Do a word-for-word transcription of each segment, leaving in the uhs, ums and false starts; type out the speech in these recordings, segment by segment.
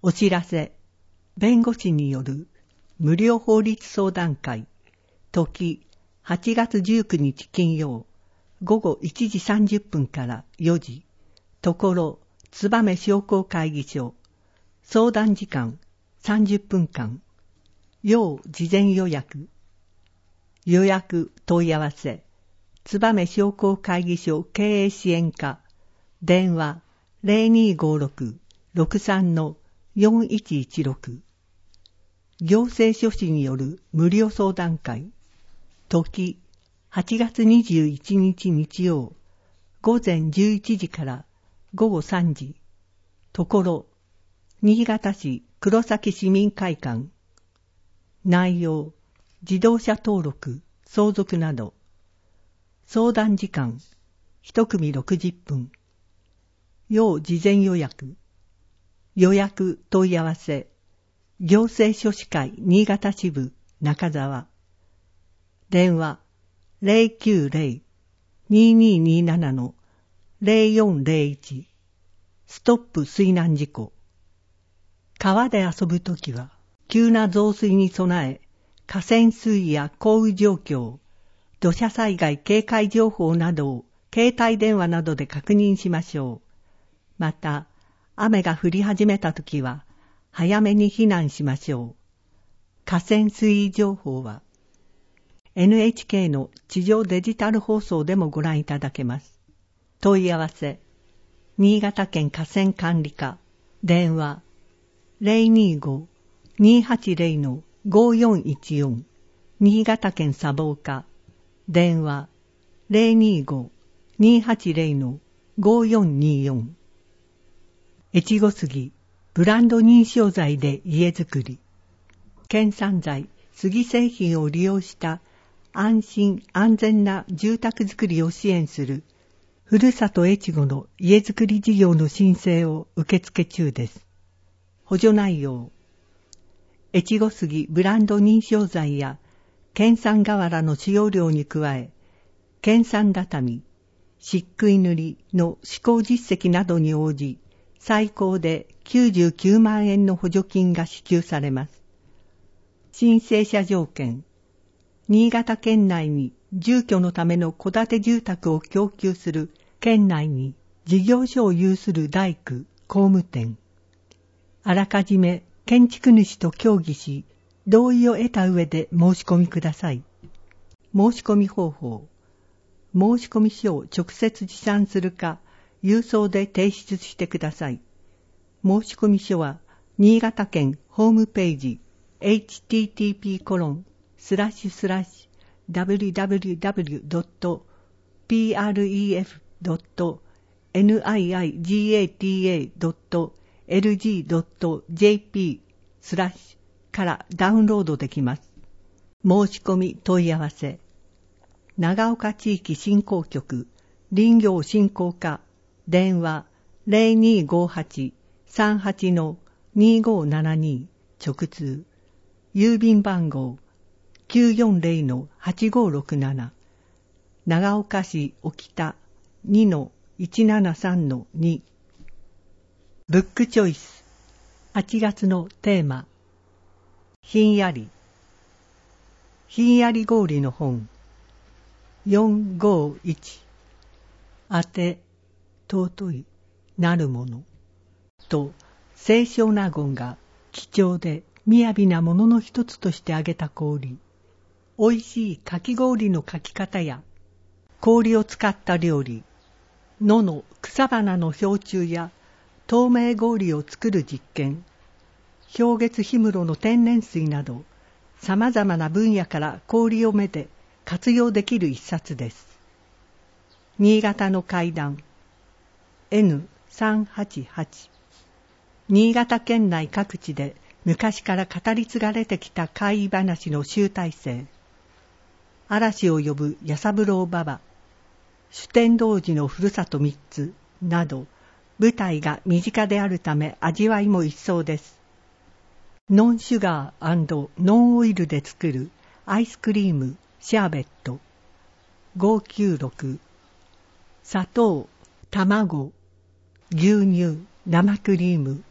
お知らせ。弁護士による無料法律相談会。時はちがつじゅうくにち金曜午後いちじさんじゅっぷんからよじ。ところ燕商工会議所。相談時間さんじゅっぷんかん。要事前予約。予約問い合わせ。燕商工会議所経営支援課。電話 ゼロにーごーろく ろくさん よんいちいちろく。行政書士による無料相談会。時はちがつにじゅういちにち日曜午前じゅういちじから午後さんじ。ところ新潟市黒崎市民会館。内容自動車登録、相続など。相談時間一組ろくじゅっぷん。要事前予約。予約問い合わせ。行政書士会新潟支部中沢。電話 ゼロきゅうゼロ にーにーにーなな ゼロよんゼロいち。ストップ水難事故。川で遊ぶときは急な増水に備え、河川水位や降雨状況、土砂災害警戒情報などを携帯電話などで確認しましょう。また、雨が降り始めたときは早めに避難しましょう。河川水位情報は エヌエイチケー の地上デジタル放送でもご覧いただけます。問い合わせ。新潟県河川管理課。電話ゼロにーご にーはちゼロ ごよんいちよん。新潟県砂防課。電話ゼロにーご にーはちゼロ ごよんにーよん。越後杉ブランド認証材で家づくり。県産材杉製品を利用した安心安全な住宅づくりを支援するふるさと越後の家づくり事業の申請を受付中です。補助内容。越後杉ブランド認証材や県産瓦の使用量に加え、県産畳、漆喰塗りの施工実績などに応じ、最高できゅうじゅうきゅうまんえんの補助金が支給されます。申請者条件。新潟県内に住居のための戸建て住宅を供給する県内に事業所を有する大工、工務店。あらかじめ建築主と協議し、同意を得た上で申し込みください。申し込み方法。申し込み書を直接持参するか、郵送で提出してください。申し込み書は、新潟県ホームページ、エイチティーティーピーコロンスラッシュスラッシュダブリューダブリューダブリュードットピーアールイーエフドットニガタドットエルジードットジェーピー スラッシュからダウンロードできます。申し込み問い合わせ。長岡地域振興局林業振興課。電話ゼロにーごーはち さんはち にーごーななに直通。郵便番号きゅうよんゼロ はちごーろくなな。長岡市沖田 にのいちななさんのに。ブックチョイス。はちがつのテーマ。ひんやり。ひんやり氷の本。よんごいち。あて、尊い、なるもの。と、清少納言が貴重で雅なものの一つとして挙げた氷。おいしいかき氷の書き方や、氷を使った料理、野の草花の氷柱や透明氷を作る実験、氷月氷室の天然水など、様々な分野から氷をめで活用できる一冊です。新潟の怪談 エヌさんはちはち。新潟県内各地で昔から語り継がれてきた怪異話の集大成。嵐を呼ぶ弥三郎馬場、主天童寺のふるさとみっつなど、舞台が身近であるため味わいも一層です。ノンシュガー&ノンオイルで作るアイスクリーム、シャーベット。ごきゅうろく。砂糖、卵、牛乳、生クリーム、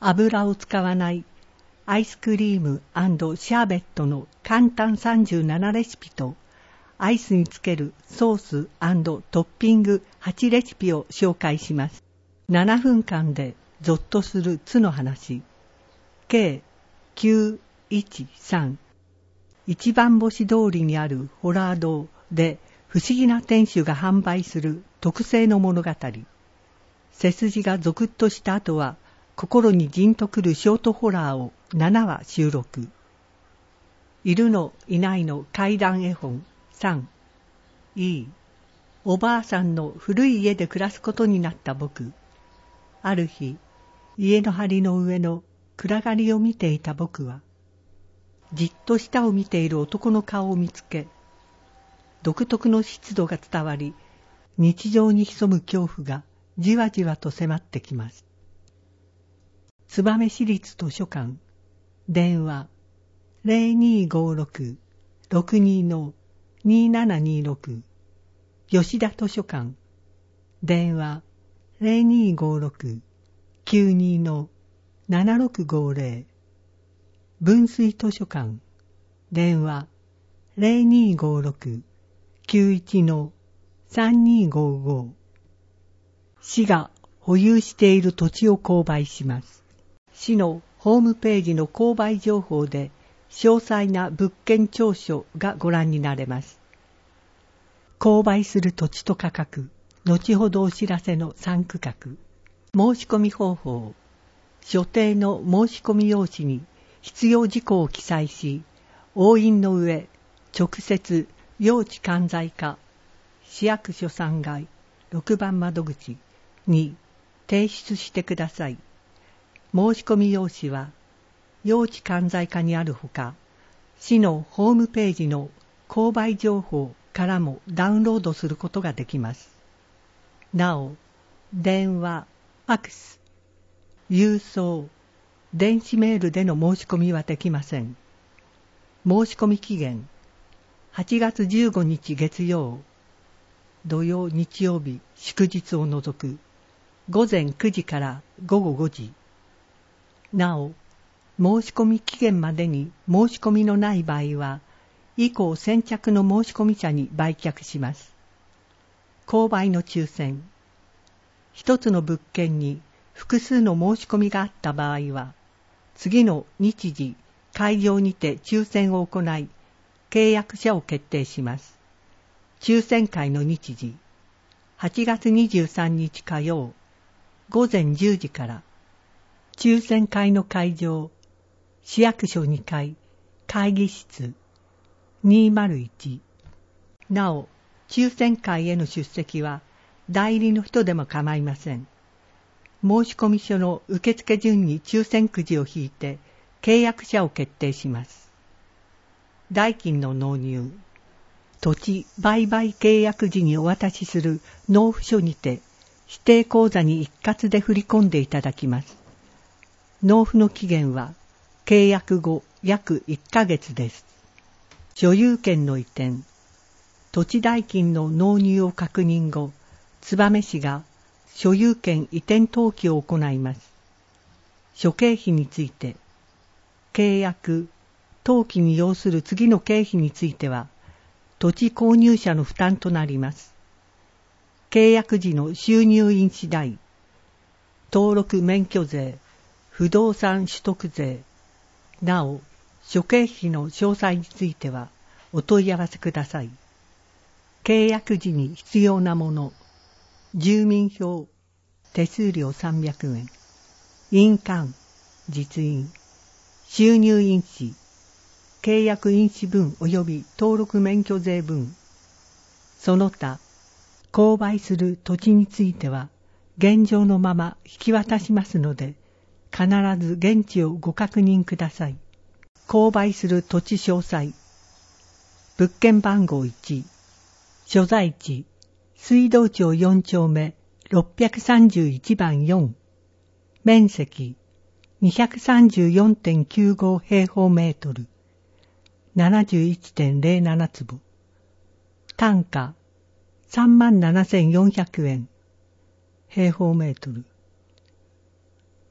油を使わないアイスクリーム&シャーベットの簡単さんじゅうななレシピと、アイスにつけるソース&トッピングはちレシピを紹介します。ななふんかんでゾッとする津の話。計きゅういちさん。一番星通りにあるホラー堂で不思議な店主が販売する特製の物語。背筋がゾクッとした後は心にじんとくるショートホラーをななわ収録。いるのいないの怪談絵本さん。いい。おばあさんの古い家で暮らすことになった僕。ある日、家の梁の上の暗がりを見ていた僕は、じっと下を見ている男の顔を見つけ、独特の湿度が伝わり、日常に潜む恐怖がじわじわと迫ってきます。燕市立図書館、電話 ゼロにーごーろく ろくにー にーななにーろく、吉田図書館、電話 ゼロにーごーろく きゅうにー ななろくごーぜろ、分水図書館、電話 ゼロにーごーろく きゅういち さんにーごーごー、市が保有している土地を購買します。市のホームページの購買情報で詳細な物件調書がご覧になれます。購買する土地と価格、後ほどお知らせのさん区画。申し込み方法。所定の申し込み用紙に必要事項を記載し、押印の上、直接用地管財課、市役所さんがいろくばん窓口に提出してください。申し込み用紙は、用地管財課にあるほか、市のホームページの購買情報からもダウンロードすることができます。なお、電話、ファクス、郵送、電子メールでの申し込みはできません。申し込み期限、はちがつじゅうごにち月曜、土曜日曜日祝日を除く、ごぜんくじからごごごじ。なお、申し込み期限までに申し込みのない場合は、以降先着の申し込み者に売却します。購買の抽選。一つの物件に複数の申し込みがあった場合は、次の日時、会場にて抽選を行い、契約者を決定します。抽選会の日時、はちがつにじゅうさんにち火曜、ごぜんじゅうじから、抽選会の会場、市役所にかい、会議室、にーまるいち。なお、抽選会への出席は、代理の人でも構いません。申込書の受付順に抽選くじを引いて、契約者を決定します。代金の納入。土地売買契約時にお渡しする納付書にて、指定口座に一括で振り込んでいただきます。納付の期限は、契約後約いっかげつです。所有権の移転。土地代金の納入を確認後、燕市が所有権移転登記を行います。諸経費について、契約、登記に要する次の経費については、土地購入者の負担となります。契約時の収入印紙代、登録免許税、不動産取得税、なお、諸経費の詳細についてはお問い合わせください。契約時に必要なもの、住民票、手数料さんびゃくえん、印鑑、実印、収入印紙、契約印紙分及び登録免許税分、その他、購買する土地については、現状のまま引き渡しますので、必ず現地をご確認ください。購買する土地詳細。物件番号いち。所在地、水道町よんちょうめろっぴゃくさんじゅういちばんよん。面積、にひゃくさんじゅうよんてんきゅうご平方メートル。ななじゅういちてんゼロななつぼ。単価、さんまんななせんよんひゃくえん。平方メートル。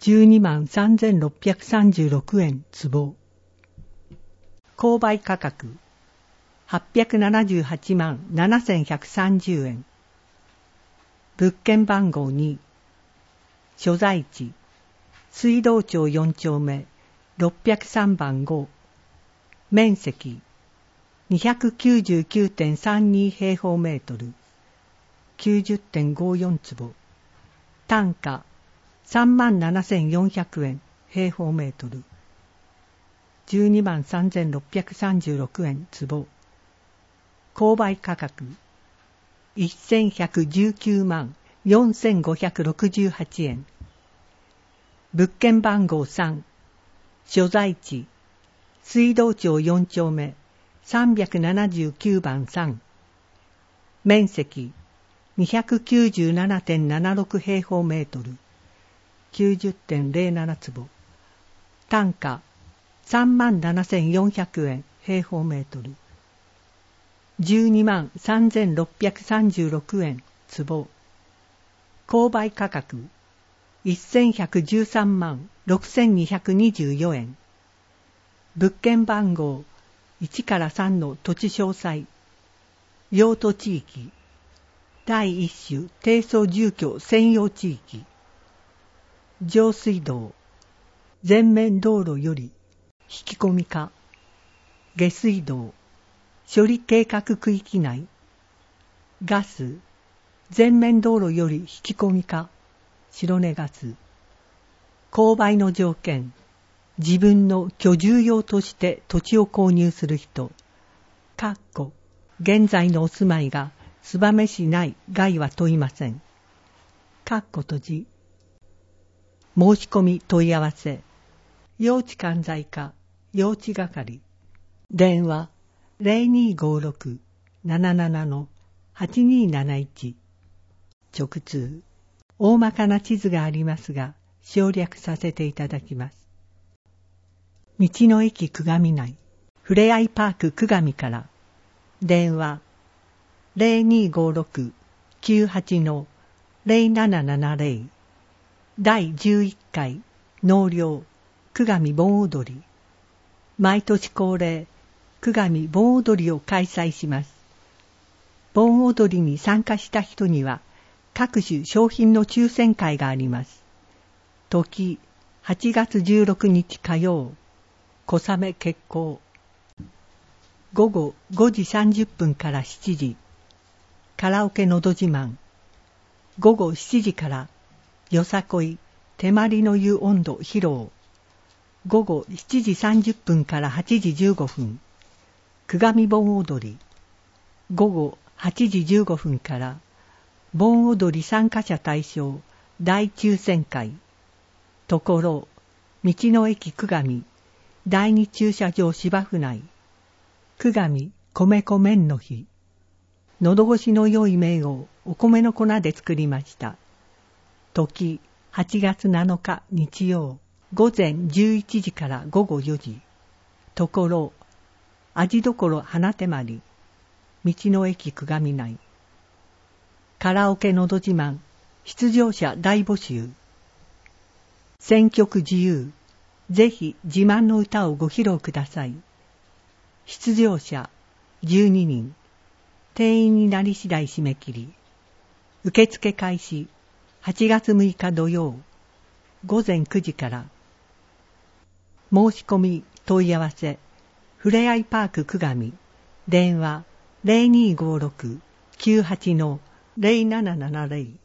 じゅうにまんさんぜんろっぴゃくさんじゅうろくえん坪。購買価格はっぴゃくななじゅうはちまんななせんひゃくさんじゅうえん。物件番号に、所在地、水道町よん丁目ろっぴゃくさんばんご。面積、にひゃくきゅうじゅうきゅうてんさんに 平方メートル、きゅうじゅってんごよん 坪。単価、さんまんななせんよんひゃくえん平方メートル。じゅうにまんさんぜんろっぴゃくさんじゅうろくえん坪。購買価格、せんひゃくじゅうきゅうまんよんせんごひゃくろくじゅうはちえん。物件番号さん、所在地、水道町よん丁目さんびゃくななじゅうきゅうばんさん。面積、にひゃくきゅうじゅうななてんななろく 平方メートル、きゅうじゅってんぜろなな 坪。単価、さんまんななせんよんひゃくえん平方メートル。じゅうにまんさんぜんろっぴゃくさんじゅうろくえん坪。購買価格、せんひゃくじゅうさんまんろくせんにひゃくにじゅうよんえん。物件番号いちからさんの土地詳細。用途地域、第一種低層住居専用地域。上水道、全面道路より引き込みか。下水道、処理計画区域内。ガス、全面道路より引き込みか。白根ガス。購買の条件、自分の居住用として土地を購入する人。かっこ現在のお住まいが燕市内外は問いません。かっこ閉じ。申し込み問い合わせ。用地管財課用地係。電話 ゼロにーごーろく なななな はちにーなないち。直通。大まかな地図がありますが省略させていただきます。道の駅久我見内ふれあいパーク久我見から電話 ゼロにーごーろく きゅうはち ゼロななななゼロ。だいじゅういっかい納涼久我見盆踊り。毎年恒例久我見盆踊りを開催します。盆踊りに参加した人には各種商品の抽選会があります。時はちがつじゅうろくにち火曜、小雨決行。午後ごじさんじゅっぷんからしちじ、カラオケのど自慢。午後しちじからよさこい手まりの湯温度披露。午後しちじさんじゅっぷんからはちじじゅうごふん、久我見盆踊り。午後はちじじゅうごふんから盆踊り参加者対象大抽選会。ところ、道の駅久我見第二駐車場芝生内。久我見米粉麺の日。喉越しの良い麺をお米の粉で作りました。時はちがつなのか日曜、午前じゅういちじからごごよじ。ところ、味どころ花手まり。道の駅久我見内。カラオケのど自慢、出場者大募集。選曲自由。ぜひ自慢の歌をご披露ください。出場者じゅうににん。定員になり次第締め切り。受付開始はちがつむいか土曜、午前くじから。申し込み問い合わせ、ふれあいパーク久我見。電話 ゼロにーごーろく きゅうはち ゼロななななゼロ。